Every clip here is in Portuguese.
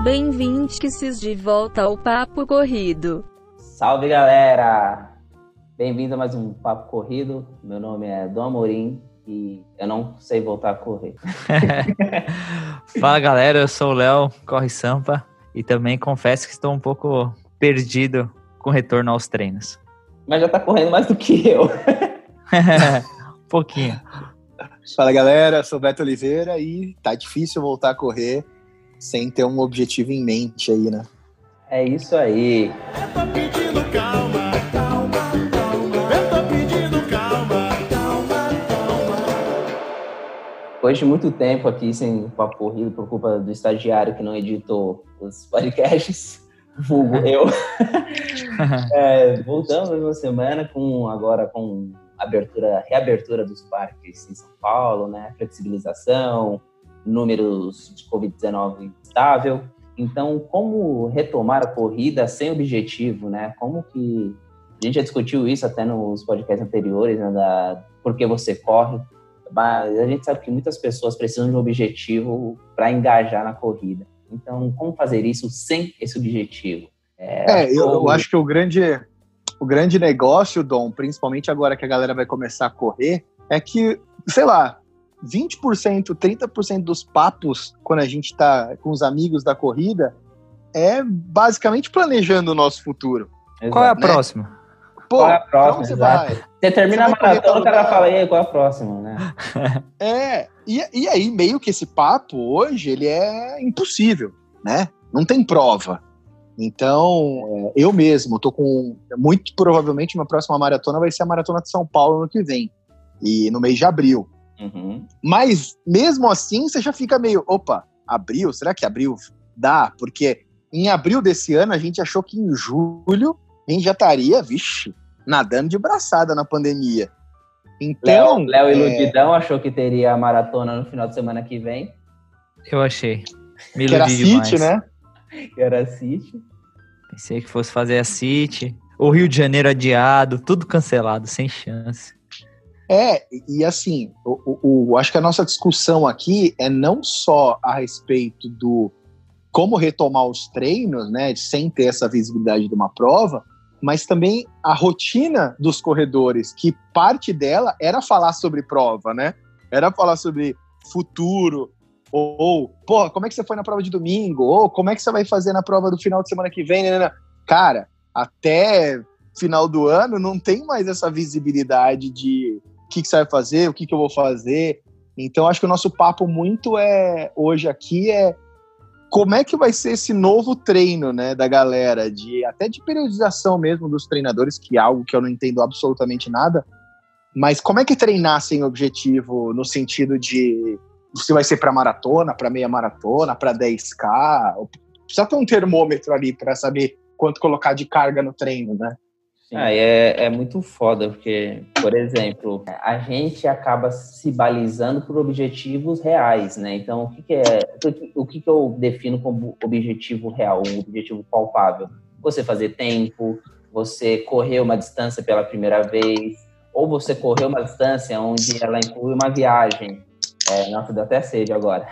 Bem-vindos de volta ao Papo Corrido. Salve, galera! Bem-vindo a mais um Papo Corrido. Meu nome é Dom Amorim e eu não sei voltar a correr. Fala, galera, eu sou o Léo, Corre Sampa, e também confesso que estou um pouco perdido com o retorno aos treinos. Mas já tá correndo mais do que eu. Um pouquinho. Fala, galera, eu sou o Beto Oliveira e tá difícil voltar a correr sem ter um objetivo em mente aí, né? É isso aí. Eu tô pedindo calma, calma, calma. Eu tô pedindo calma, calma, calma. Depois de muito tempo aqui sem Papo Corrido por culpa do estagiário que não editou os podcasts, vulgo eu. Voltamos mais uma semana agora com reabertura dos parques em São Paulo, né? Flexibilização, números de Covid-19 estável. Então, como retomar a corrida sem objetivo, né? Como que... A gente já discutiu isso até nos podcasts anteriores, né? Por que você corre. Mas a gente sabe que muitas pessoas precisam de um objetivo para engajar na corrida. Então, como fazer isso sem esse objetivo? Eu acho que o grande negócio, Dom, principalmente agora que a galera vai começar a correr, é que, sei lá, 20%, 30% dos papos, quando a gente tá com os amigos da corrida, é basicamente planejando o nosso futuro. Exato. Qual é a próxima? Pô, Qual é a próxima? você Exato. vai? Você termina Você a vai maratona, o cara correr fala, e aí, qual é a próxima, né? E aí meio que esse papo hoje, ele é impossível, né? Não tem prova. Então, eu mesmo tô muito provavelmente, minha próxima maratona vai ser a Maratona de São Paulo no que vem, e no mês de abril. Uhum. Mas, mesmo assim, você já fica meio, opa, abril? Será que abril dá? Porque em abril desse ano, a gente achou que em julho a gente já estaria, nadando de braçada na pandemia. Então, Léo Iludidão achou que teria a maratona no final de semana que vem. Eu achei. Me que era iludi demais. City, né? Que era City. Pensei que fosse fazer a City. O Rio de Janeiro adiado, tudo cancelado, sem chance. E assim, acho que a nossa discussão aqui é não só a respeito do como retomar os treinos, né, sem ter essa visibilidade de uma prova, mas também a rotina dos corredores, que parte dela era falar sobre prova, né? Era falar sobre futuro, pô, como é que você foi na prova de domingo? Ou como é que você vai fazer na prova do final de semana que vem? Cara, até final do ano não tem mais essa visibilidade de o que você vai fazer, o que eu vou fazer. Então, acho que o nosso papo muito hoje aqui é como é que vai ser esse novo treino, né, da galera, até de periodização mesmo dos treinadores, que é algo que eu não entendo absolutamente nada, mas como é que treinar sem objetivo, no sentido de se vai ser para maratona, para meia maratona, para 10K, precisa ter um termômetro ali para saber quanto colocar de carga no treino, né? É muito foda, porque, por exemplo, a gente acaba se balizando por objetivos reais, né? Então, o que eu defino como objetivo real, um objetivo palpável? Você fazer tempo, você correr uma distância pela primeira vez, ou você correr uma distância onde ela inclui uma viagem. Nossa, deu até sede agora.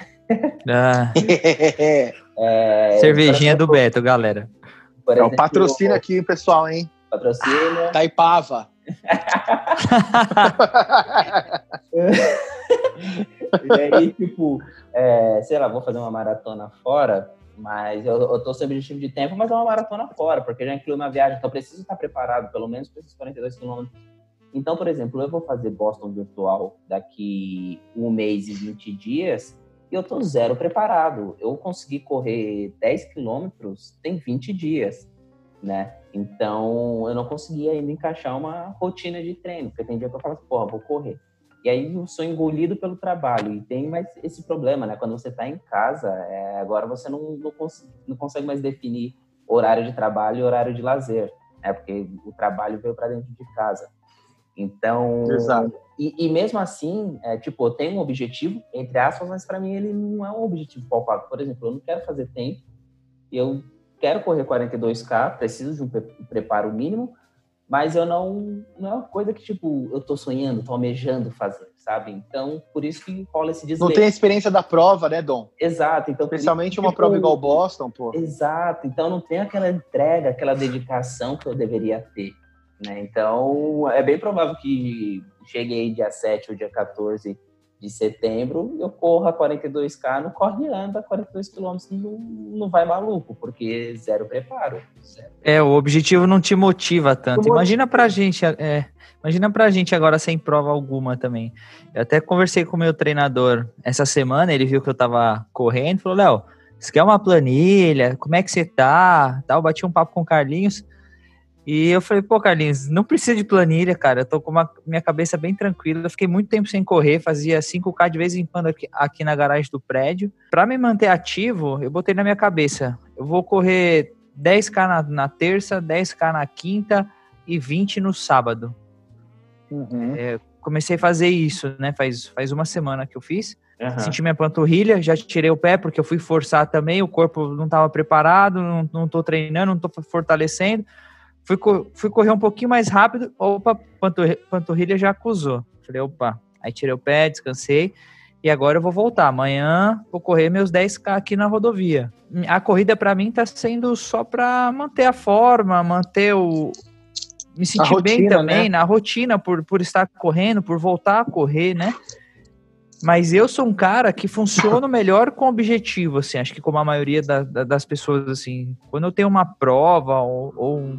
Cervejinha do Beto, galera. Por exemplo, o patrocínio aqui, pessoal, hein? Patrocínio. Taipava. E aí, sei lá, vou fazer uma maratona fora, mas eu tô sem objetivo de tempo, mas é uma maratona fora, porque já inclui uma viagem, então eu preciso estar preparado, pelo menos para esses 42 quilômetros. Então, por exemplo, eu vou fazer Boston Virtual daqui 1 mês e 20 dias, e eu tô zero preparado. Eu consegui correr 10 quilômetros tem 20 dias, né? Então, eu não consegui ainda encaixar uma rotina de treino, porque tem dia que eu falo assim, vou correr. E aí eu sou engolido pelo trabalho. E tem mais esse problema, né? Quando você está em casa, agora você não consegue mais definir horário de trabalho e horário de lazer, né? Porque o trabalho veio para dentro de casa. Então, exato. E mesmo assim, eu tenho um objetivo, entre aspas, mas para mim ele não é um objetivo palpável. Por exemplo, eu não quero fazer tempo, eu quero correr 42K, preciso de um preparo mínimo, mas eu não é uma coisa que, eu tô sonhando, tô almejando fazer, sabe? Então, por isso que rola esse Não desgaste. tem a experiência da prova, né, Dom? Exato. Então, por Especialmente isso, uma tipo, prova igual Boston, pô. Exato. Então, não tem aquela entrega, aquela dedicação que eu deveria ter, né? Então, é bem provável que chegue aí dia 7 ou dia 14 de setembro, eu corra 42K, não corre e anda 42 quilômetros, não vai maluco, porque zero preparo. Zero. O objetivo não te motiva tanto. Imagina pra gente agora sem prova alguma também. Eu até conversei com o meu treinador essa semana, ele viu que eu tava correndo, falou, Léo, você quer uma planilha? Como é que você tá? Eu bati um papo com o Carlinhos, e eu falei, pô, Carlinhos, não precisa de planilha, cara, eu tô com minha cabeça bem tranquila, eu fiquei muito tempo sem correr, fazia 5K de vez em quando aqui na garagem do prédio. Pra me manter ativo, eu botei na minha cabeça, eu vou correr 10K na terça, 10K na quinta e 20 no sábado. Uhum. Comecei a fazer isso, né, faz uma semana que eu fiz. Uhum. Senti minha panturrilha, já tirei o pé porque eu fui forçar também, o corpo não estava preparado, não tô treinando, não tô fortalecendo. Fui correr um pouquinho mais rápido, opa, panturrilha já acusou. Falei, opa, aí tirei o pé, descansei, e agora eu vou voltar. Amanhã vou correr meus 10K aqui na rodovia. A corrida para mim tá sendo só para manter a forma, me sentir rotina, bem também, né? na rotina, por estar correndo, por voltar a correr, né? Mas eu sou um cara que funciona melhor com objetivo, assim, acho que como a maioria das pessoas, assim, quando eu tenho uma prova ou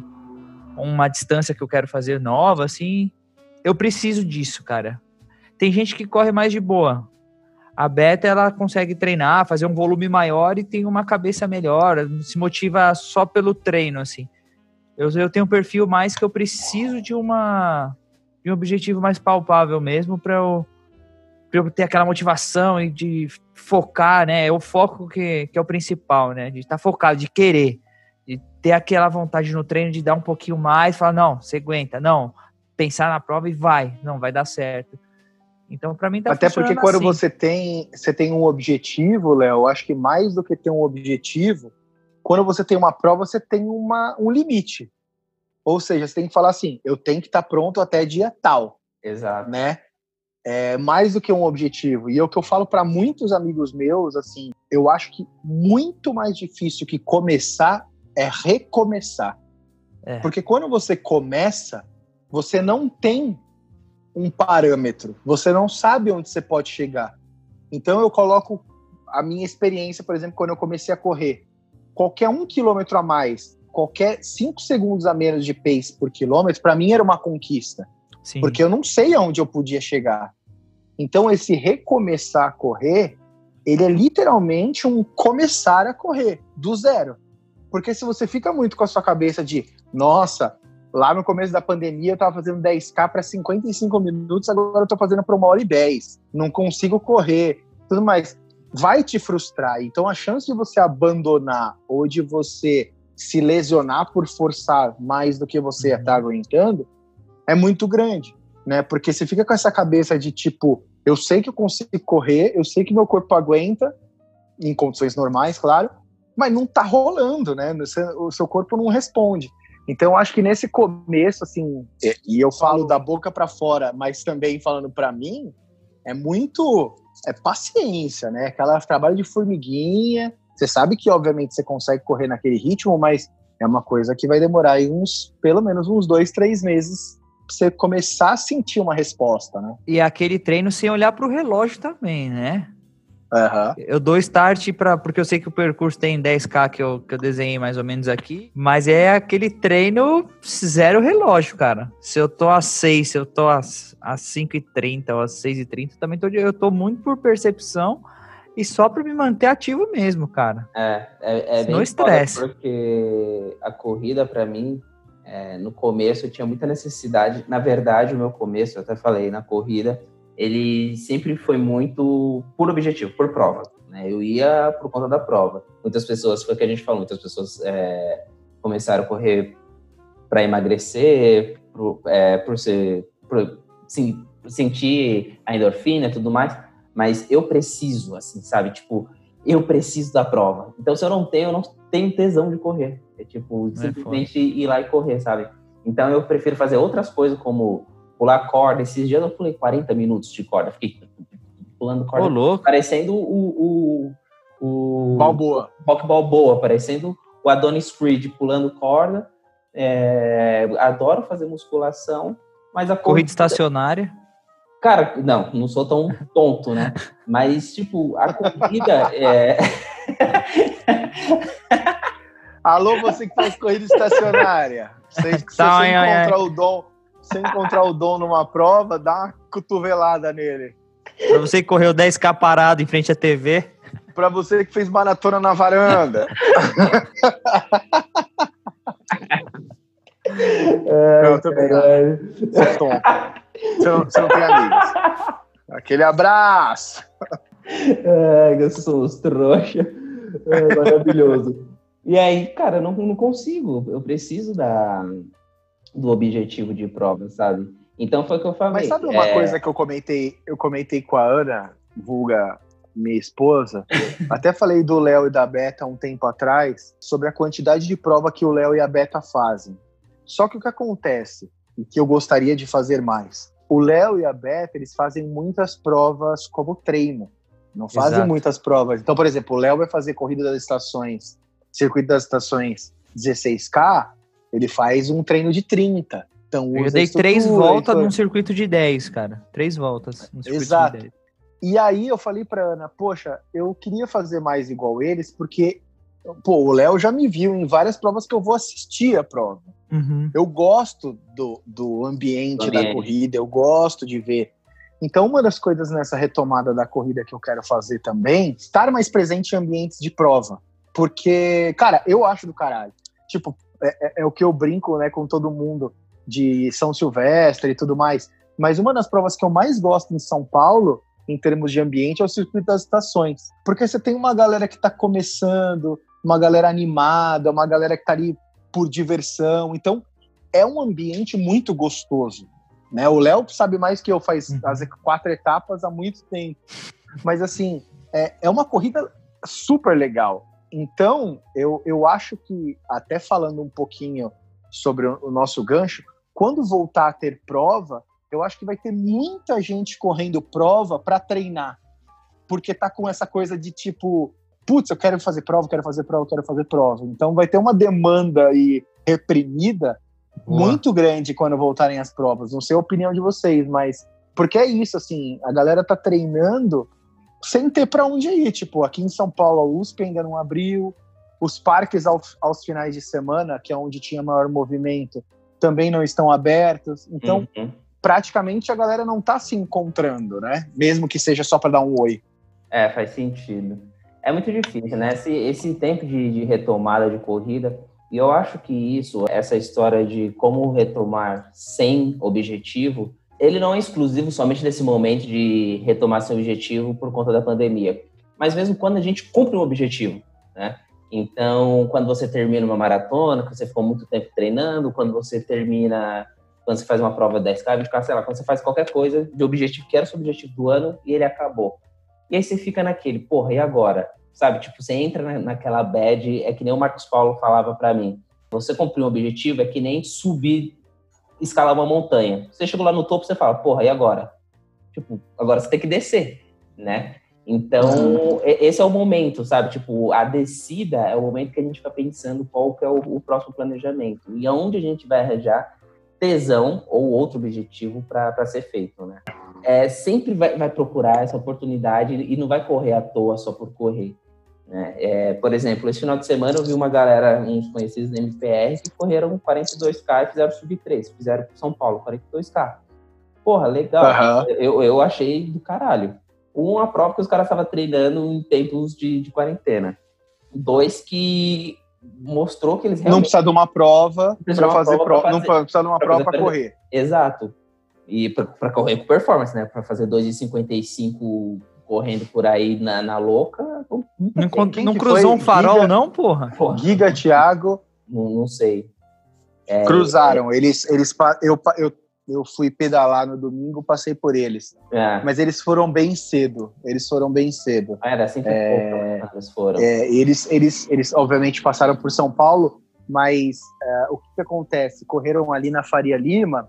uma distância que eu quero fazer nova, assim, eu preciso disso, cara. Tem gente que corre mais de boa. A Beta, ela consegue treinar, fazer um volume maior e tem uma cabeça melhor, se motiva só pelo treino, assim. Eu tenho um perfil mais que eu preciso de um objetivo mais palpável mesmo para eu ter aquela motivação e de focar, né? É o foco que é o principal, né? De estar focado, de querer, de ter aquela vontade no treino de dar um pouquinho mais, falar, não, você aguenta, não, pensar na prova e vai dar certo. Então, para mim, tá Até funcionando porque quando assim. você tem um objetivo, Léo, eu acho que mais do que ter um objetivo, quando você tem uma prova, você tem um limite. Ou seja, você tem que falar assim, eu tenho que estar pronto até dia tal. Exato. Né? É mais do que um objetivo. E é o que eu falo para muitos amigos meus, assim, eu acho que muito mais difícil que começar é recomeçar. Porque quando você começa, você não tem um parâmetro, você não sabe onde você pode chegar. Então eu coloco a minha experiência, por exemplo, quando eu comecei a correr, qualquer 1 quilômetro a mais, qualquer 5 segundos a menos de pace por quilômetro, para mim era uma conquista. Sim. Porque eu não sei aonde eu podia chegar. Então esse recomeçar a correr, ele é literalmente um começar a correr do zero. Porque se você fica muito com a sua cabeça de, nossa, lá no começo da pandemia eu estava fazendo 10K para 55 minutos, agora eu estou fazendo para 1h10. Não consigo correr, tudo mais. Vai te frustrar. Então a chance de você abandonar ou de você se lesionar por forçar mais do que você está aguentando é muito grande, né? Porque você fica com essa cabeça de tipo, eu sei que eu consigo correr, eu sei que meu corpo aguenta, em condições normais, claro, mas não tá rolando, né? O seu corpo não responde. Então, eu acho que nesse começo, assim, e eu falo da boca para fora, mas também falando para mim, é paciência, né? Aquela trabalho de formiguinha. Você sabe que, obviamente, você consegue correr naquele ritmo, mas é uma coisa que vai demorar aí pelo menos uns 2, 3 meses pra você começar a sentir uma resposta, né? E aquele treino sem olhar pro relógio também, né? Uhum. Eu dou start porque eu sei que o percurso tem 10K que eu desenhei mais ou menos aqui, mas é aquele treino zero relógio, cara. Se eu tô às 6, se eu tô às 5h30 ou às 6h30, também eu tô muito por percepção e só pra me manter ativo mesmo, cara. É bem no estresse. Porque a corrida, pra mim, no começo eu tinha muita necessidade. Na verdade, o meu começo, eu até falei, na corrida, ele sempre foi muito por objetivo, por prova, né? Eu ia por conta da prova. Muitas pessoas, foi o que a gente falou, muitas pessoas começaram a correr para emagrecer, por sentir a endorfina e tudo mais, mas eu preciso, assim, sabe? Tipo, eu preciso da prova. Então, se eu não tenho tesão de correr. É tipo, simplesmente ir lá e correr, sabe? Então, eu prefiro fazer outras coisas como pular corda. Esses dias eu pulei 40 minutos de corda. Fiquei pulando corda. Ô, louco. Parecendo o Balboa. Rock Balboa, parecendo o Adonis Creed pulando corda. Adoro fazer musculação, mas a Corrida estacionária. Cara, não sou tão tonto, né? Mas, tipo, a corrida Alô, você que faz corrida estacionária. Se você encontrar o Dom numa prova, dá uma cotovelada nele. Pra você que correu 10K parado em frente à TV. Pra você que fez maratona na varanda. Não, tô brincando. Você é tonto. Você não tem amigos. Aquele abraço. Eu sou os trouxa. Maravilhoso. E aí, cara, eu não consigo. Eu preciso do objetivo de prova, sabe? Então foi o que eu falei. Mas sabe uma coisa que eu comentei com a Ana, vulga minha esposa? Até falei do Léo e da Beta um tempo atrás, sobre a quantidade de prova que o Léo e a Beta fazem. Só que o que acontece, e que eu gostaria de fazer mais, o Léo e a Beta, eles fazem muitas provas como treino. Não fazem Exato. muitas provas. Então, por exemplo, o Léo vai fazer corrida das estações, circuito das estações 16K, ele faz um treino de 30. Então, Eu usa dei 3 estrutura, voltas então- num circuito de 10, cara. 3 voltas no circuito Exato. de 10. E aí eu falei pra Ana, poxa, eu queria fazer mais igual eles, porque, pô, o Léo já me viu em várias provas que eu vou assistir a prova. Uhum. Eu gosto do ambiente da corrida, eu gosto de ver. Então, uma das coisas nessa retomada da corrida que eu quero fazer também, estar mais presente em ambientes de prova. Porque, cara, eu acho do caralho. Tipo, é o que eu brinco, né, com todo mundo de São Silvestre e tudo mais. Mas uma das provas que eu mais gosto em São Paulo, em termos de ambiente, é o circuito das estações. Porque você tem uma galera que tá começando, uma galera animada, uma galera que tá ali por diversão. Então, é um ambiente muito gostoso, né? O Léo sabe mais que eu, faz as 4 etapas há muito tempo. Mas, assim, é uma corrida super legal. Então, eu acho que, até falando um pouquinho sobre o nosso gancho, quando voltar a ter prova, eu acho que vai ter muita gente correndo prova para treinar. Porque tá com essa coisa de tipo, putz, eu quero fazer prova, quero fazer prova, quero fazer prova. Então vai ter uma demanda aí reprimida muito grande quando voltarem as provas. Não sei a opinião de vocês, mas... Porque é isso, assim, a galera tá treinando sem ter para onde ir. Tipo, aqui em São Paulo, a USP ainda não abriu, os parques aos finais de semana, que é onde tinha maior movimento, também não estão abertos. Então, praticamente a galera não tá se encontrando, né? Mesmo que seja só para dar um oi. Faz sentido. É muito difícil, né? Esse tempo de retomada de corrida, e eu acho que essa história de como retomar sem objetivo, ele não é exclusivo somente desse momento de retomar seu objetivo por conta da pandemia, mas mesmo quando a gente cumpre um objetivo, né? Então, quando você termina uma maratona, que você ficou muito tempo treinando, quando você faz uma prova 10K, 20K, sei lá, quando você faz qualquer coisa de objetivo, que era o seu objetivo do ano, e ele acabou. E aí você fica naquele, porra, e agora? Sabe, tipo, você entra naquela bad, é que nem o Marcos Paulo falava pra mim, você cumprir um objetivo é que nem subir, escalar uma montanha. Você chegou lá no topo, você fala, porra, e agora? Tipo, agora você tem que descer, né? Então, esse é o momento, sabe? Tipo, a descida é o momento que a gente fica pensando qual que é o próximo planejamento. E aonde a gente vai arranjar tesão ou outro objetivo para ser feito, né? Sempre vai procurar essa oportunidade e não vai correr à toa só por correr, né? Por exemplo, esse final de semana eu vi uma galera, uns conhecidos da MPR, que correram 42K e fizeram sub-3, fizeram pro São Paulo, 42K. Porra, legal. Eu achei do caralho. Uma prova que os caras estavam treinando em tempos de quarentena. 2 que mostrou que eles realmente... Não precisa de uma prova para fazer prova. Não precisa de uma prova para correr. Exato. E para correr com performance, né? Para fazer 2,55 correndo por aí na louca. Não cruzou um farol, Giga, não, porra? Giga, Thiago. Não sei. Cruzaram. Eu fui pedalar no domingo, passei por eles. Mas eles foram bem cedo. Era assim que eles foram. Eles obviamente passaram por São Paulo, mas o que acontece? Correram ali na Faria Lima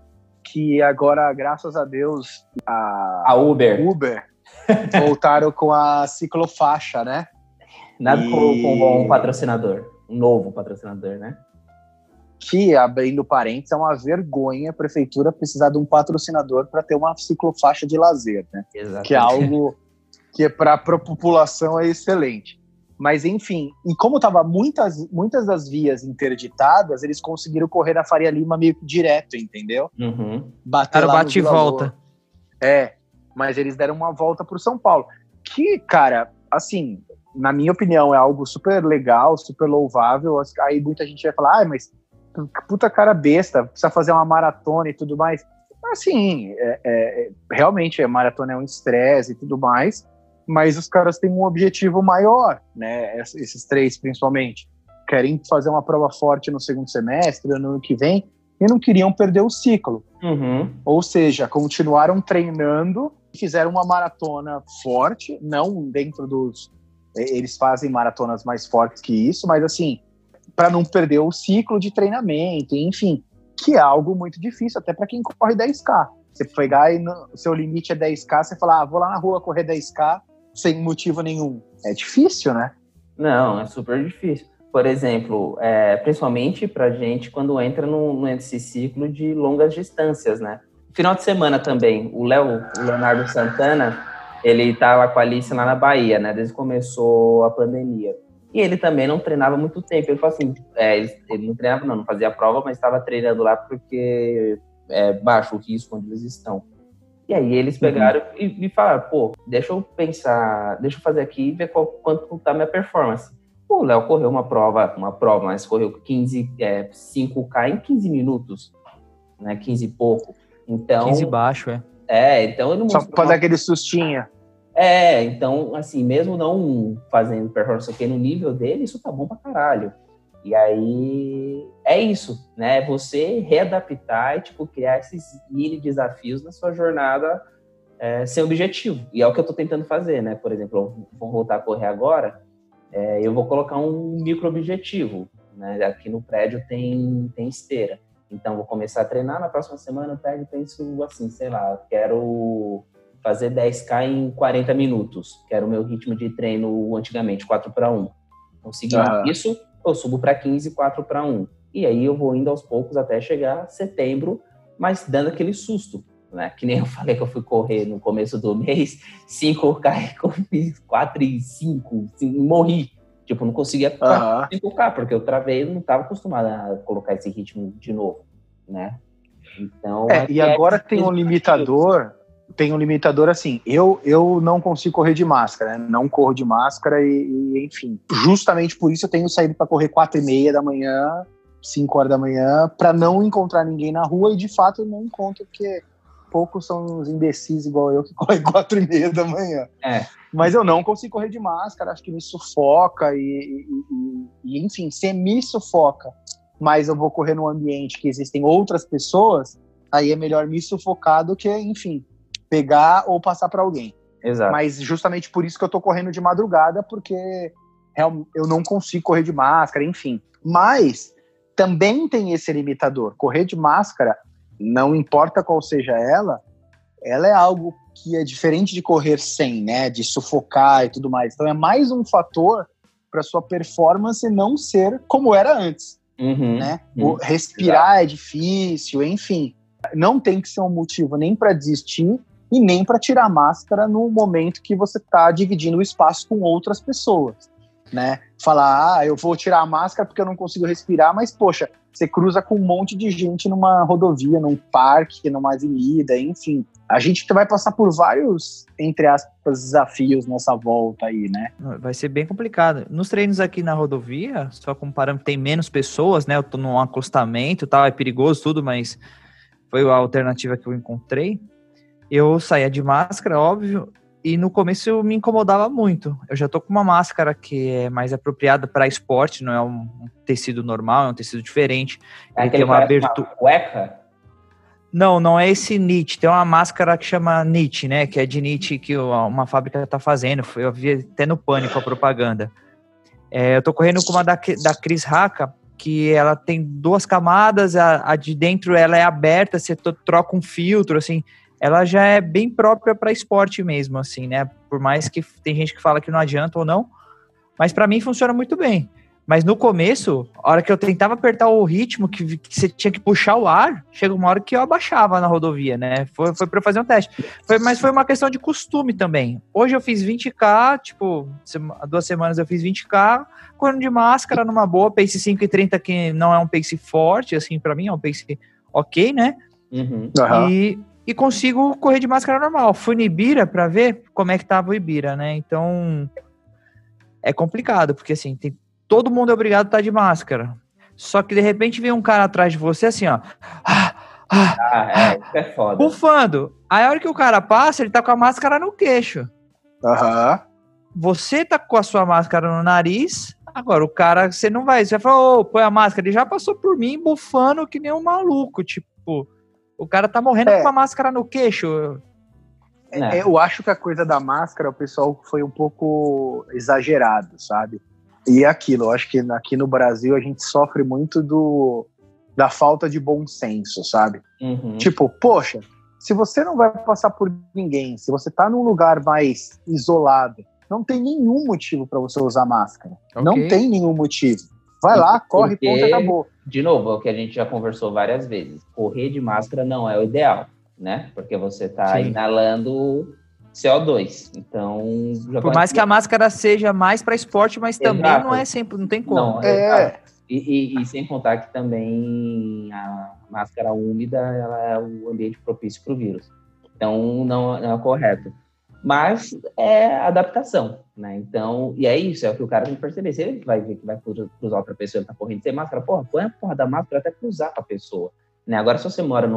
que agora, graças a Deus, A Uber. voltaram com a ciclofaixa, né? Nada com um patrocinador. Um novo patrocinador, né? Que, abrindo parênteses, é uma vergonha a prefeitura precisar de um patrocinador para ter uma ciclofaixa de lazer, né? Exatamente. Que é algo que para a população é excelente. Mas, enfim, e como tava muitas das vias interditadas, eles conseguiram correr na Faria Lima meio que direto, entendeu? Uhum. Cara, lá no bate e Vila volta. Loura. Mas eles deram uma volta pro São Paulo. Que, cara, assim, na minha opinião, é algo super legal, super louvável. Aí muita gente vai falar, mas puta cara besta, precisa fazer uma maratona e tudo mais. Assim, realmente a maratona é um estresse e tudo mais, mas os caras têm um objetivo maior, né? Esses três, principalmente. Querem fazer uma prova forte no segundo semestre, no ano que vem, e não queriam perder o ciclo. Uhum. Ou seja, continuaram treinando, fizeram uma maratona forte, não dentro dos... Eles fazem maratonas mais fortes que isso, mas assim, para não perder o ciclo de treinamento, enfim, que é algo muito difícil, até para quem corre 10K. Você pegar e o seu limite é 10K, você fala, vou lá na rua correr 10K sem motivo nenhum. É difícil, né? Não, é super difícil. Por exemplo, principalmente pra gente quando entra nesse ciclo de longas distâncias, né? Final de semana também, o Leonardo Santana, ele tava com a Alice lá na Bahia, né? Desde que começou a pandemia. E ele também não treinava muito tempo. Ele falou assim, ele não treinava não fazia prova, mas estava treinando lá porque é baixo o risco onde eles estão. E aí eles pegaram e falaram, pô, deixa eu pensar, deixa eu fazer aqui e ver quanto tá a minha performance. O Léo correu uma prova, mas correu 5K em 15 minutos, né, 15 e pouco. Então, 15 baixo, então ele não só pra dar aquele sustinho. Então, assim, mesmo não fazendo performance aqui no nível dele, isso tá bom pra caralho. E aí, é isso, né? Você readaptar e, tipo, criar esses mini desafios na sua jornada sem objetivo. E é o que eu tô tentando fazer, né? Por exemplo, eu vou voltar a correr agora, eu vou colocar um micro objetivo, né? Aqui no prédio tem esteira. Então, vou começar a treinar. Na próxima semana, no prédio, penso assim, sei lá, quero fazer 10K em 40 minutos, que era o meu ritmo de treino antigamente, 4:1. Conseguindo isso, eu subo para 15, 4:1. E aí eu vou indo aos poucos até chegar a setembro, mas dando aquele susto, né? Que nem eu falei que eu fui correr no começo do mês, 5K, eu fiz 4 e 5, morri. Tipo, não conseguia 5K, porque eu travei e não estava acostumado a colocar esse ritmo de novo, né? Então... e agora tem um limitador... Tem um limitador assim, eu não consigo correr de máscara, né? Não corro de máscara e enfim. Justamente por isso eu tenho saído para correr 4:30 da manhã, 5 horas da manhã, para não encontrar ninguém na rua e de fato eu não encontro, porque poucos são uns imbecis igual eu que correm 4:30 da manhã. Mas eu não consigo correr de máscara, acho que me sufoca e enfim, se me sufoca, mas eu vou correr num ambiente que existem outras pessoas, aí é melhor me sufocar do que, enfim, pegar ou passar para alguém. Exato. Mas justamente por isso que eu tô correndo de madrugada, porque eu não consigo correr de máscara, enfim. Mas também tem esse limitador. Correr de máscara, não importa qual seja ela é algo que é diferente de correr sem, né? De sufocar e tudo mais. Então é mais um fator para sua performance não ser como era antes. Né? Respirar é difícil, enfim. Não tem que ser um motivo nem para desistir e nem para tirar a máscara no momento que você está dividindo o espaço com outras pessoas, né? Falar, eu vou tirar a máscara porque eu não consigo respirar, mas, poxa, você cruza com um monte de gente numa rodovia, num parque, numa avenida, enfim. A gente vai passar por vários, entre aspas, desafios nessa volta aí, né? Vai ser bem complicado. Nos treinos aqui na rodovia, só comparando, tem menos pessoas, né? Eu tô num acostamento, tal, é perigoso tudo, mas foi a alternativa que eu encontrei. Eu saía de máscara, óbvio, e no começo eu me incomodava muito. Eu já tô com uma máscara que é mais apropriada para esporte, não é um tecido normal, é um tecido diferente. Ele tem uma abertura. Cueca? Não é esse knit. Tem uma máscara que chama knit, né? Que é de knit que uma fábrica tá fazendo. Eu vi até no Pânico a propaganda. Eu tô correndo com uma da Cris Haka, que ela tem 2 camadas, a de dentro ela é aberta, você troca um filtro, assim, ela já é bem própria para esporte mesmo, assim, né? Por mais que tem gente que fala que não adianta ou não, mas para mim funciona muito bem. Mas no começo, a hora que eu tentava apertar o ritmo, que você tinha que puxar o ar, chega uma hora que eu abaixava na rodovia, né? Foi para fazer um teste. Mas foi uma questão de costume também. Hoje eu fiz 20K, tipo, há 2 semanas eu fiz 20K, correndo de máscara numa boa, pace 5,30, que não é um pace forte, assim, para mim é um pace ok, né? Uhum. E consigo correr de máscara normal. Fui no Ibira para ver como é que tava o Ibira, né? Então, é complicado, porque assim, todo mundo é obrigado a estar de máscara. Só que de repente vem um cara atrás de você assim, ó. Isso é foda. Bufando. Aí a hora que o cara passa, ele tá com a máscara no queixo. Você tá com a sua máscara no nariz. Agora, o cara, você não vai. Você vai falar, põe a máscara. Ele já passou por mim bufando que nem um maluco. Tipo, o cara tá morrendo com a máscara no queixo. Eu acho que a coisa da máscara, o pessoal foi um pouco exagerado, sabe? E é aquilo, eu acho que aqui no Brasil a gente sofre muito da falta de bom senso, sabe? Uhum. Tipo, poxa, se você não vai passar por ninguém, se você tá num lugar mais isolado, não tem nenhum motivo para você usar máscara. Okay. Não tem nenhum motivo. Vai lá, corre, ponto, acabou. De novo, é o que a gente já conversou várias vezes. Correr de máscara não é o ideal, né? Porque você tá inalando CO2. Então, por mais que a máscara seja mais para esporte, mas também não é sempre, não tem como. Não, e sem contar que também a máscara úmida, ela é o ambiente propício para o vírus. Então, não é correto. Mas é adaptação, né? Então, e é isso, é o que o cara tem que perceber. Se ele vai ver que vai cruzar outra pessoa, ele tá correndo sem máscara, põe a porra da máscara até cruzar com a pessoa, né? Agora, se você mora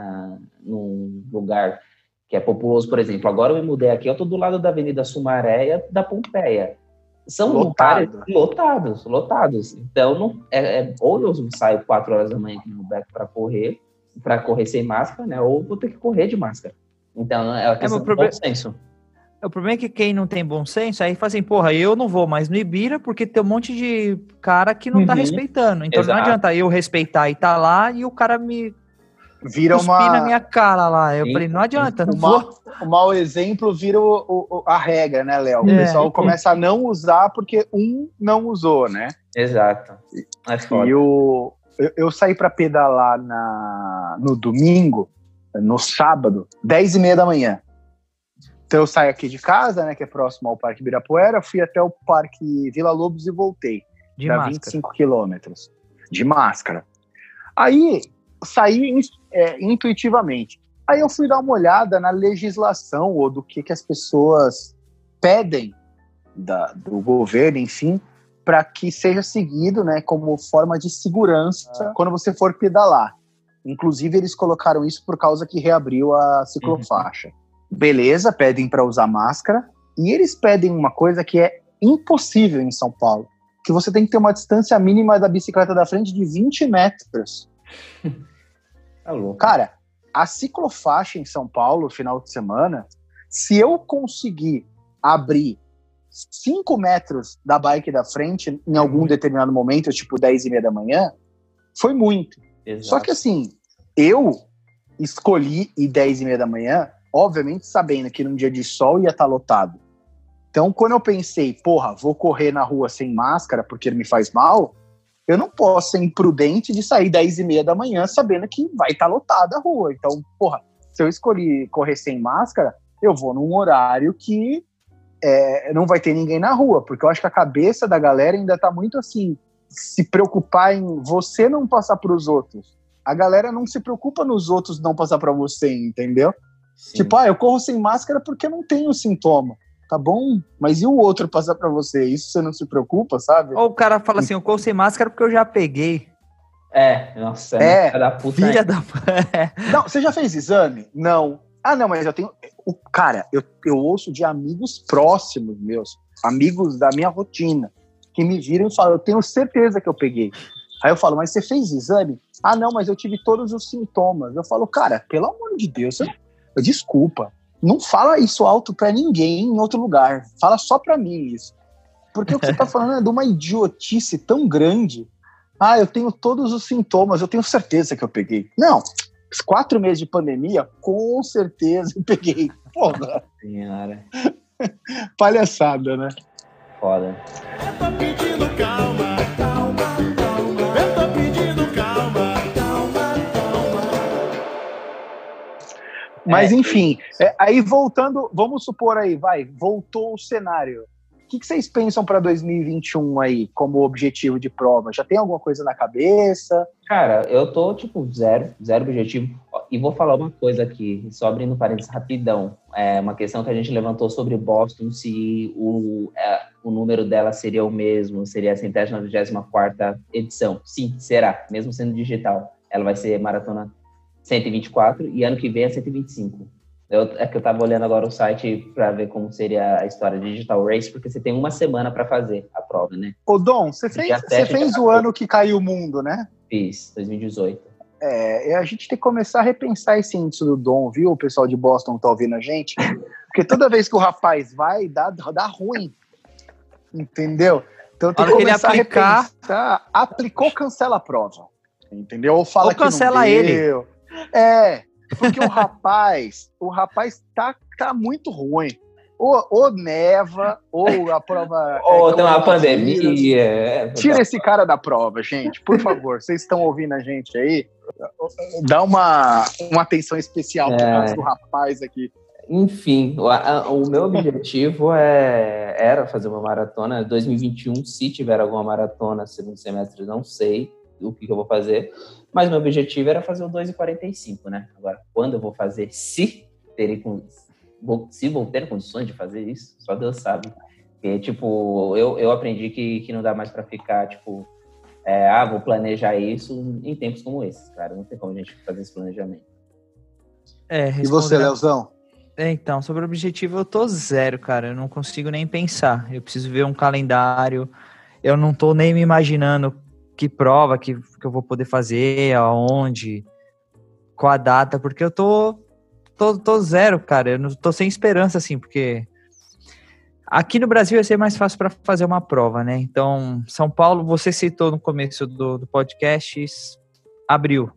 num lugar que é populoso, por exemplo, agora eu me mudei aqui, eu tô do lado da Avenida Sumaré e da Pompeia. São lugares lotados. Então, ou eu saio 4 horas da manhã aqui no Beto para correr sem máscara, né? Ou vou ter que correr de máscara. Então, é a questão do bom senso. O problema é que quem não tem bom senso, aí fala assim, porra, eu não vou mais no Ibira porque tem um monte de cara que não tá respeitando. Então não adianta eu respeitar e tá lá e o cara me vira na minha cara lá. Eu falei, não adianta, não vou. O mau exemplo vira a regra, né, Léo? O pessoal começa a não usar porque um não usou, né? Exato. É foda. E eu saí para pedalar no domingo, no sábado, 10h30 da manhã. Então eu saio aqui de casa, né, que é próximo ao Parque Ibirapuera, fui até o Parque Vila Lobos e voltei. De máscara. 25 quilômetros. De máscara. Aí, saí intuitivamente. Aí eu fui dar uma olhada na legislação, ou do que as pessoas pedem do governo, enfim, para que seja seguido, né, como forma de segurança quando você for pedalar. Inclusive, eles colocaram isso por causa que reabriu a ciclofaixa. Beleza, pedem para usar máscara, e eles pedem uma coisa que é impossível em São Paulo, que você tem que ter uma distância mínima da bicicleta da frente de 20 metros. Cara, a ciclofaixa em São Paulo, final de semana, se eu conseguir abrir 5 metros da bike da frente em algum determinado momento, tipo 10h30 da manhã, foi muito. Exato. Só que assim, eu escolhi ir 10h30 da manhã, obviamente sabendo que num dia de sol ia estar lotado. Então, quando eu pensei, porra, vou correr na rua sem máscara porque ele me faz mal, eu não posso ser imprudente de sair 10h30 da manhã sabendo que vai estar lotada a rua. Então, porra, se eu escolhi correr sem máscara, eu vou num horário que não vai ter ninguém na rua, porque eu acho que a cabeça da galera ainda tá muito assim, se preocupar em você não passar para os outros. A galera não se preocupa nos outros não passar para você, entendeu? Sim. Tipo, eu corro sem máscara porque eu não tenho sintoma. Tá bom, mas e o outro passar pra você? Isso você não se preocupa, sabe? Ou o cara fala assim, eu corro sem máscara porque eu já peguei. Nossa, filha da puta. Filha da... Não, você já fez exame? Não. Ah, não, mas eu tenho... Cara, eu ouço de amigos próximos meus, amigos da minha rotina, que me viram e falam, eu tenho certeza que eu peguei. Aí eu falo, mas você fez exame? Ah, não, mas eu tive todos os sintomas. Eu falo, cara, pelo amor de Deus, desculpa. Não fala isso alto pra ninguém em outro lugar. Fala só pra mim isso. Porque o que você tá falando é de uma idiotice tão grande eu tenho todos os sintomas, eu tenho certeza que eu peguei. Não, os 4 meses de pandemia, com certeza eu peguei. Porra. Senhora. Palhaçada, né? Foda. Eu tô pedindo calma, calma, calma. Eu tô pedindo calma, calma, calma. Mas enfim, aí voltando, vamos supor aí, voltou o cenário. O que vocês pensam para 2021 aí, como objetivo de prova? Já tem alguma coisa na cabeça? Cara, eu tô, tipo, zero objetivo. E vou falar uma coisa aqui, só abrindo parênteses rapidão. É uma questão que a gente levantou sobre Boston, se o número dela seria o mesmo, seria a 194ª edição. Sim, será, mesmo sendo digital. Ela vai ser maratona 124 e ano que vem é 125. É que eu tava olhando agora o site para ver como seria a história de Digital Race, porque você tem uma semana para fazer a prova, né? Ô, Dom, você fez o ano que caiu o mundo, né? Fiz, 2018. A gente tem que começar a repensar esse índice do Dom, viu? O pessoal de Boston tá ouvindo a gente. Porque toda vez que o rapaz vai, dá ruim. Entendeu? Então tem que começar a repensar. Aplicou, cancela a prova. Entendeu? Ou fala que cancela não ele. deu. Porque o rapaz tá muito ruim. Ou neva, ou a prova... Ou tem uma pandemia. Tira esse cara da prova, gente. Por favor, vocês estão ouvindo a gente aí? Dá uma atenção especial pro rapaz aqui. Enfim, o meu objetivo era fazer uma maratona 2021. Se tiver alguma maratona segundo semestre, não sei o que eu vou fazer. Mas meu objetivo era fazer o 2:45, né? Agora, quando eu vou fazer, se vou ter condições de fazer isso, só Deus sabe. Porque, tipo, eu aprendi que não dá mais pra ficar, tipo, vou planejar isso em tempos como esses, cara. Não tem como a gente fazer esse planejamento. E você, Leozão? Então, sobre o objetivo, eu tô zero, cara. Eu não consigo nem pensar. Eu preciso ver um calendário. Eu não tô nem me imaginando que prova que eu vou poder fazer, aonde, qual a data, porque eu tô zero, cara. Eu não tô sem esperança, assim, porque aqui no Brasil ia ser mais fácil para fazer uma prova, né? Então, São Paulo, você citou no começo do podcast, abril.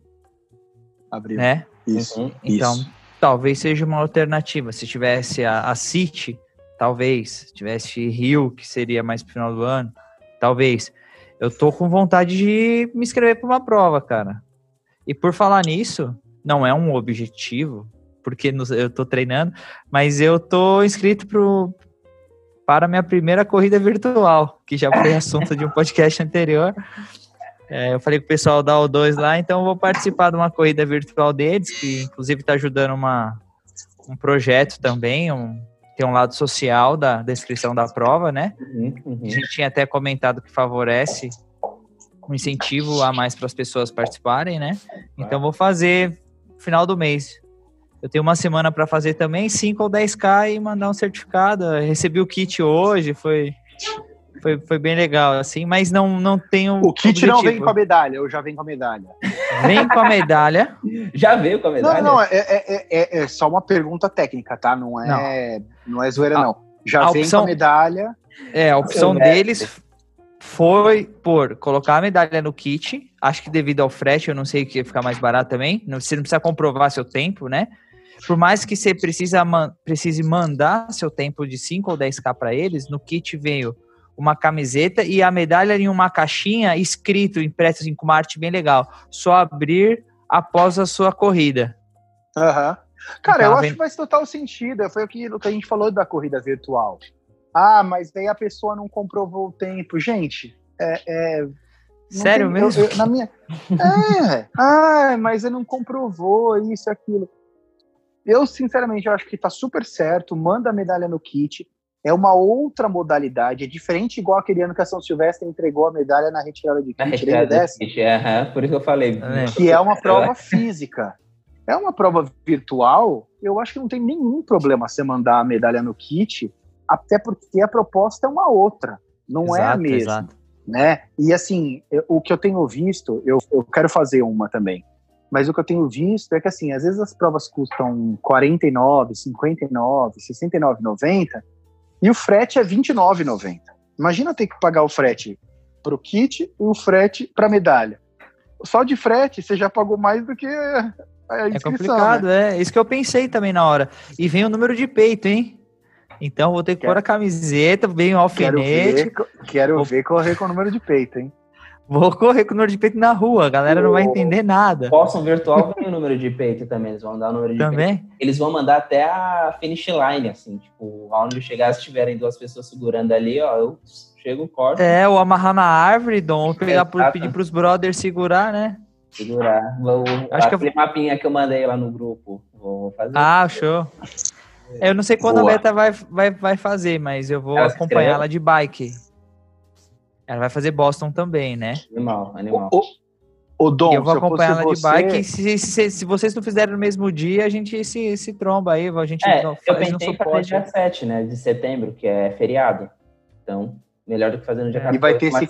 Né? Isso. Então, isso. Talvez seja uma alternativa. Se tivesse a City, talvez. Se tivesse Rio, que seria mais pro final do ano, talvez. Eu tô com vontade de me inscrever para uma prova, cara. E por falar nisso, não é um objetivo, porque eu tô treinando, mas eu tô inscrito para a minha primeira corrida virtual, que já foi assunto de um podcast anterior. Eu falei com o pessoal da O2 lá, então eu vou participar de uma corrida virtual deles, que inclusive está ajudando um projeto também, tem um lado social da inscrição da prova, né? A gente tinha até comentado que favorece um incentivo a mais para as pessoas participarem, né? Então vou fazer no final do mês. Eu tenho uma semana para fazer também, 5 ou 10K e mandar um certificado. Eu recebi o kit hoje, foi bem legal, assim, mas não tenho... O kit objetivo. Não vem com a medalha, ou já vem com a medalha? Vem com a medalha. Já veio com a medalha? Não, é só uma pergunta técnica, tá? Não é zoeira, não. Já vem com a medalha. A opção deles foi colocar a medalha no kit. Acho que devido ao frete, eu não sei o que ia ficar mais barato também. Você não precisa comprovar seu tempo, né? Por mais que você precise mandar seu tempo de 5 ou 10K para eles, no kit veio uma camiseta e a medalha em uma caixinha escrito, impresso assim, com uma arte bem legal. Só abrir após a sua corrida. Uhum. Cara, eu acho que faz total sentido. Foi o que a gente falou da corrida virtual. Mas daí a pessoa não comprovou o tempo. Gente, sério mesmo? Na minha... mas ele não comprovou isso e aquilo. Eu, sinceramente, acho que tá super certo. Manda a medalha no kit. É uma outra modalidade. É diferente, igual aquele ano que a São Silvestre entregou a medalha na retirada de kit. Por isso que eu falei. Que é uma prova física. É uma prova virtual. Eu acho que não tem nenhum problema você mandar a medalha no kit, até porque a proposta é uma outra. Não é a mesma. Exato. Né? E assim, o que eu tenho visto, eu quero fazer uma também. Mas o que eu tenho visto é que, assim, às vezes as provas custam R$49, R$59, R$69,90 e o frete é R$29,90. Imagina ter que pagar o frete pro kit e o frete pra medalha. Só de frete você já pagou mais do que a É inscrição, complicado, né? Isso que eu pensei também na hora. E vem o número de peito, hein? Então vou ter que pôr a camiseta, vem o alfinete. Quero ver correr com o número de peito, hein? Vou correr com o número de peito na rua, a galera não vai entender nada. Boston Virtual vem o número de peito também, eles vão mandar o número de Também? peito. Eles vão mandar até a finish line, assim, tipo, aonde eu chegar, se tiverem 2 pessoas segurando ali, ó, eu chego, corto. Ou amarrar na árvore, Dom, Exato. pedir pros brothers segurar, né? Segurar. Acho que Aquele mapinha que eu mandei lá no grupo, vou fazer. Ah, show. Eu não sei quando Boa. a Beta vai fazer, mas eu vou Ela se acompanhar inscreveu? ela de bike. Ela vai fazer Boston também, né? Animal. Ô Dom, E eu vou se eu acompanhar fosse ela de você- bike. E se vocês não fizerem no mesmo dia, a gente se tromba aí. A gente Eu faz pensei um em fazer suporte. dia 7, né, de setembro, que é feriado. Então, melhor do que fazer no dia 14. E vai ter uma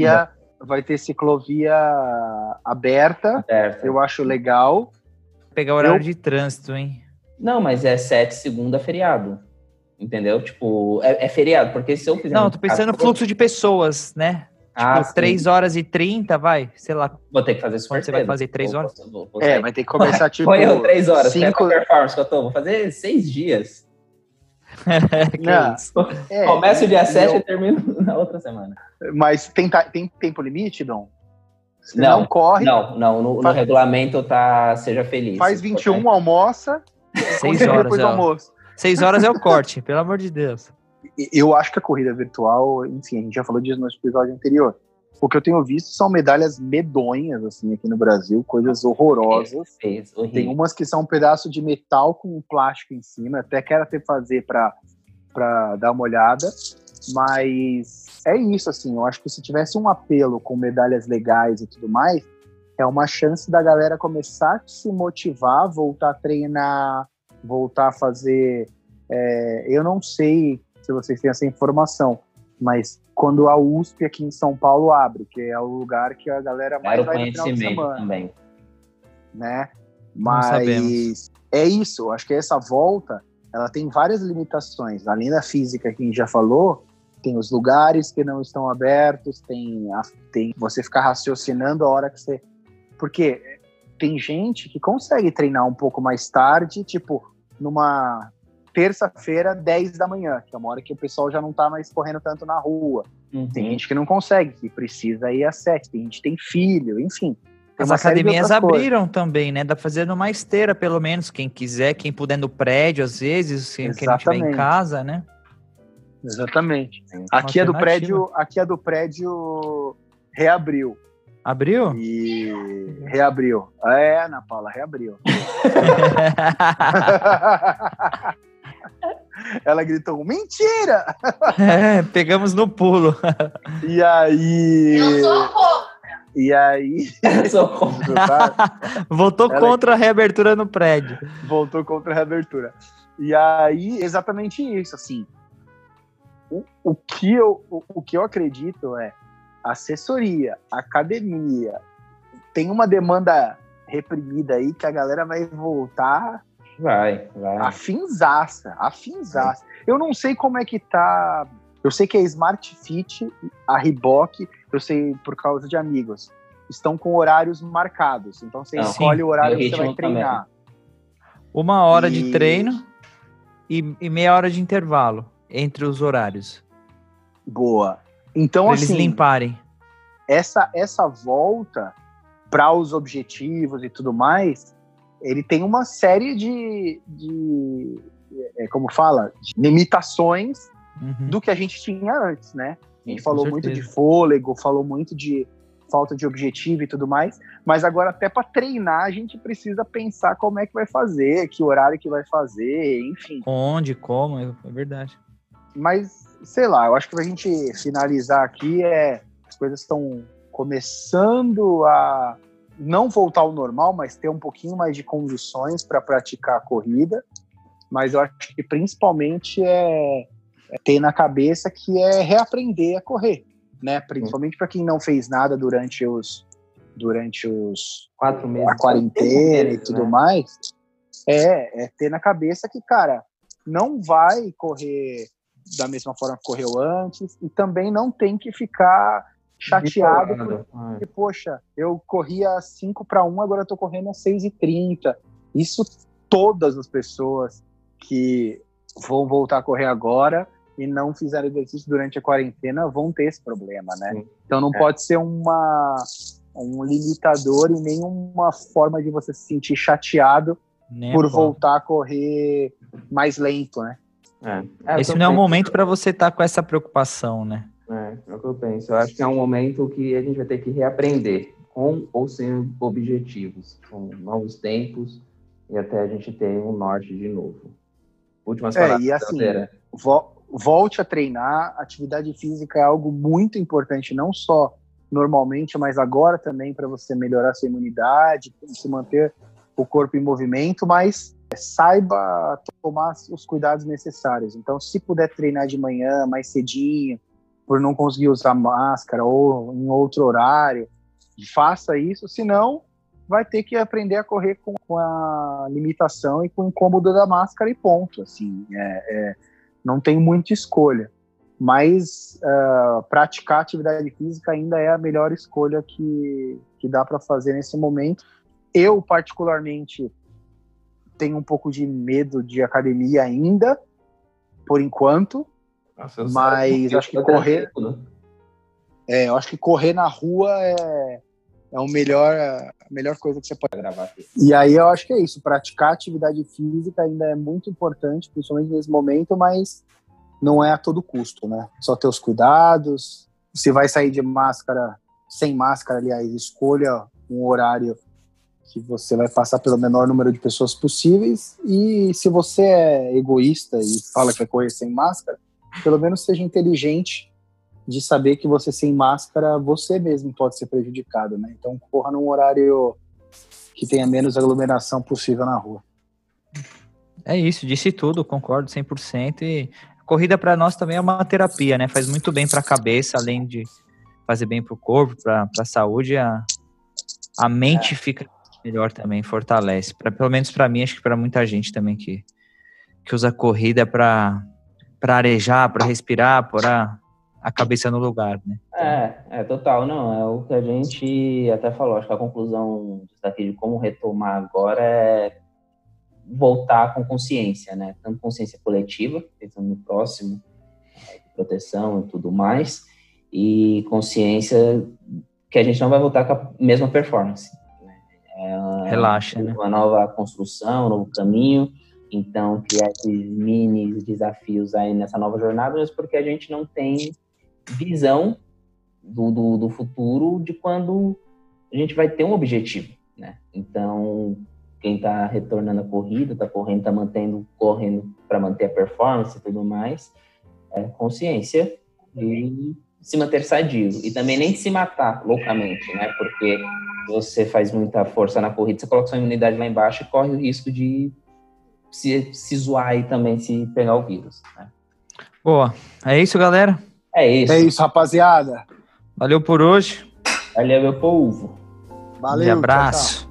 ciclovia aberta, aberta. eu acho legal. Pegar o horário de trânsito, hein? Não, mas é 7 segunda feriado. Entendeu? Tipo, é feriado, porque se eu fizer... Não, tô pensando no fluxo de pessoas, né? Tipo, sim. 3h30, vai, sei lá. Vou ter que fazer super Quando você vai cedo. fazer 3 horas? Vou sair. Vai ter que começar tipo... Põe eu 3 horas, que é a 5... performance que eu tô. Vou fazer 6 dias. Que Não. isso? Começo o dia 7 eu- e termino na outra semana. Mas tem tempo limite, Dom? Se não corre, Não, no Faz- regulamento tá seja feliz. faz 21, almoça, 6 continua horas, depois do ó. almoço. 6 horas é o corte, pelo amor de Deus. Eu acho que a corrida virtual, enfim, a gente já falou disso no episódio anterior. O que eu tenho visto são medalhas medonhas, assim, aqui no Brasil, coisas horrorosas. Horrível. Tem umas que são um pedaço de metal com um plástico em cima, até quero fazer para dar uma olhada, mas é isso, assim, eu acho que se tivesse um apelo com medalhas legais e tudo mais, é uma chance da galera começar a se motivar, voltar a treinar, voltar a fazer... eu não sei se vocês têm essa informação, mas quando a USP aqui em São Paulo abre, que é o lugar que a galera mais Era o vai no final de conhecimento semana, também. né? Não sabemos. Mas é isso, eu acho que essa volta, ela tem várias limitações. Além da física que a gente já falou, tem os lugares que não estão abertos, tem você ficar raciocinando a hora que você... Porque tem gente que consegue treinar um pouco mais tarde, tipo, numa terça-feira, 10 da manhã, que é uma hora que o pessoal já não tá mais correndo tanto na rua. Uhum. Tem gente que não consegue, que precisa ir às 7, tem gente que tem filho, enfim. Tem As uma série de academias outras coisas. abriram também, né? Dá pra fazer numa esteira, pelo menos, quem quiser, quem puder no prédio, às vezes, quem não estiver em Exatamente. casa, né? Exatamente. Sim. Aqui é do alternativa. prédio reabriu. Abriu? E reabriu. Ana Paula, reabriu. Ela gritou, mentira! Pegamos no pulo. E aí... Eu sou contra. E aí... Votou Ela- contra a reabertura no prédio. Voltou contra a reabertura. E aí, exatamente isso, assim. O que eu acredito é assessoria, academia, tem uma demanda reprimida aí que a galera vai voltar Vai. afinzaça. Eu não sei como é que tá. Eu sei que a Smart Fit, a Reebok, eu sei por causa de amigos, estão com horários marcados. Então você Não, escolhe o horário meu que você vai ritmo treinar. 1 hora de E- treino e meia hora de intervalo entre os horários. Boa. Então, Pra eles assim, limparem. essa volta para os objetivos e tudo mais, ele tem uma série de como fala, de limitações Uhum. do que a gente tinha antes, né? A gente Com falou certeza. muito de fôlego, falou muito de falta de objetivo e tudo mais, mas agora até para treinar a gente precisa pensar como é que vai fazer, que horário que vai fazer, enfim. Onde, como, é verdade. Mas, sei lá, eu acho que pra gente finalizar aqui as coisas estão começando a não voltar ao normal, mas ter um pouquinho mais de condições para praticar a corrida. Mas eu acho que principalmente é ter na cabeça que é reaprender a correr, né? Principalmente para quem não fez nada durante os 4 meses. a quarentena e tudo né? mais, é ter na cabeça que, cara, não vai correr da mesma forma que correu antes e também não tem que ficar chateado Bitolado. porque, poxa, eu corria 5:1, agora eu tô correndo a 6:30. Isso todas as pessoas que vão voltar a correr agora e não fizeram exercício durante a quarentena vão ter esse problema, né? Sim. Então não pode ser um limitador e nenhuma forma de você se sentir chateado Nem por a pau. voltar a correr mais lento, né? Esse não é o momento para você estar com essa preocupação, né? É o que eu penso. Eu acho que é um momento que a gente vai ter que reaprender, com ou sem objetivos, com novos tempos, e até a gente ter um norte de novo. Últimas palavras, E assim, Zeldeira. volte a treinar. Atividade física é algo muito importante, não só normalmente, mas agora também para você melhorar sua imunidade, se manter o corpo em movimento, mas saiba tomar os cuidados necessários. Então, se puder treinar de manhã, mais cedinho, por não conseguir usar máscara ou em outro horário, faça isso, senão vai ter que aprender a correr com a limitação e com o incômodo da máscara e ponto. Assim, não tem muita escolha. Mas praticar atividade física ainda é a melhor escolha que dá para fazer nesse momento. Eu, particularmente, tenho um pouco de medo de academia ainda, por enquanto. Nossa, eu Mas sei, acho que eu correr... tudo. eu acho que correr na rua é a melhor coisa que você pode Gravar aqui. E aí eu acho que é isso, praticar atividade física ainda é muito importante, principalmente nesse momento, mas não é a todo custo, né? Só ter os cuidados, se vai sair de máscara, sem máscara, aliás, escolha um horário que você vai passar pelo menor número de pessoas possíveis, e se você é egoísta e fala que vai correr sem máscara, pelo menos seja inteligente de saber que você sem máscara, você mesmo pode ser prejudicado, né? Então corra num horário que tenha menos aglomeração possível na rua. É isso, disse tudo, concordo 100%. E a corrida para nós também é uma terapia, né? Faz muito bem para a cabeça, além de fazer bem para o corpo, para a saúde, a mente fica melhor também, fortalece. Pelo menos para mim, acho que para muita gente também que usa a corrida para arejar, para respirar, para a cabeça no lugar, né? Total, não, é o que a gente até falou, acho que a conclusão disso daqui de como retomar agora é voltar com consciência, né, tanto consciência coletiva, pensando no próximo, proteção e tudo mais, e consciência que a gente não vai voltar com a mesma performance, né? Relaxa, né? Uma nova construção, um novo caminho, então criar esses mini desafios aí nessa nova jornada, mas porque a gente não tem visão do futuro de quando a gente vai ter um objetivo, né? Então, quem está retornando a corrida, está correndo, está correndo para manter a performance e tudo mais, consciência de se manter sadio e também nem se matar loucamente, né? Porque você faz muita força na corrida, você coloca sua imunidade lá embaixo e corre o risco de se zoar e também se pegar o vírus, né? Boa, é isso, galera? É isso, rapaziada. Valeu por hoje. Valeu, meu povo. Valeu, Um abraço. Tchau, tchau.